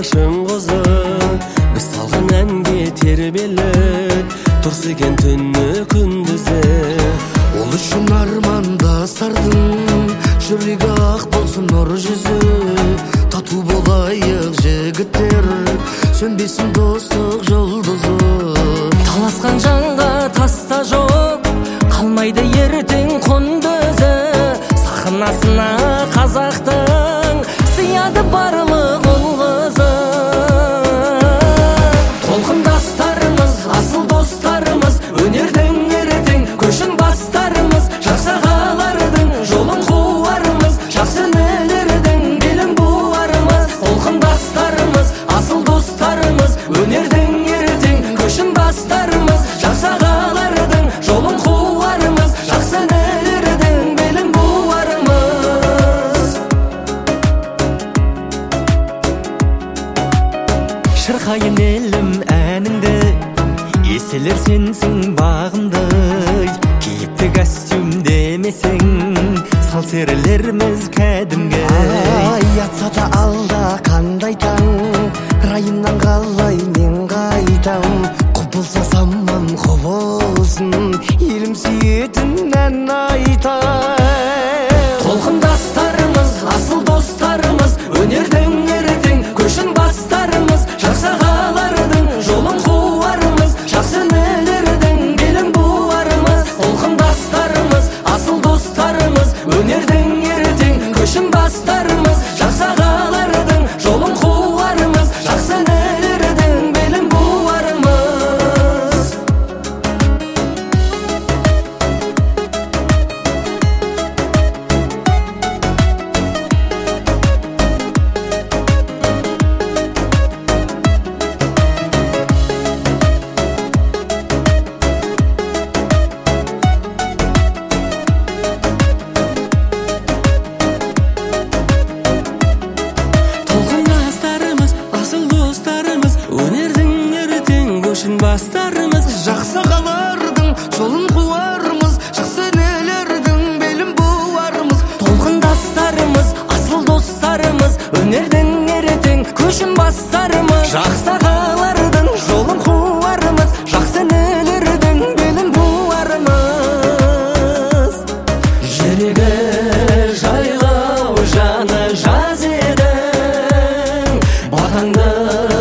жолдашың кызы, біз салган әнге тербелет турса экен түнү күндүзү. Ол үшін армандастардың жүрегі ақ болсын нұр жүзі. Тату болайық жігіттер, сөнбесін достық жұлдызы. Таласқан жанға таста жоқ, қалмайды ертең құндызы. Сахнасына қазақтың сияды барлық ұл қызы. Толқындастарымыз, асыл достарымыз, өнердің ертең көшін бастарымыз, жақсы ағалардың жолын қуарымыз, жақсы інілердің белін буарымыз. Толқындастарымыз, асыл достарымыз, өнердің ертең көшін бастарымыз, жақсы ағалардың жолын қуарымыз, жақсы інілердің белін буарымыз. Шырқайын елім әніңді, еселер сенсің бағымдай. Киіпті костюм демесең, сал серілеріміз кәдімгі. Ятса да алда қандай таң, райымнан қалай мен қайтам. Құбылса саман құбылсын, елім сүйетін ән айтам. Толқындастарымыз, асыл достарымыз, өнердің ертең көшін бастарымыз, жақсы ағалардың жолын қуарымыз, жақсы інілердің белін буарымыз. Толқындастарымыз, асыл достарымыз, өнердің ертең көшін бастарымыз, жақсы ағалардың жолын қуарымыз, жақсы інілердің белін буарымыз. Толқындастарымыз, асыл достарымыз, өнердің ертең көшін бастарымыз, Жақсы ағалардың жолын қуарымыз, жақсы інілердің белін буарымыз. толқындастарымыз, асыл достарымыз, өнердің ертең көшін бастарымыз, жақсы ағалардың жолын қуарымыз, жақсы інілердің белін буарымыз. Жүрегі жайлау жаны жаз едің, батаңды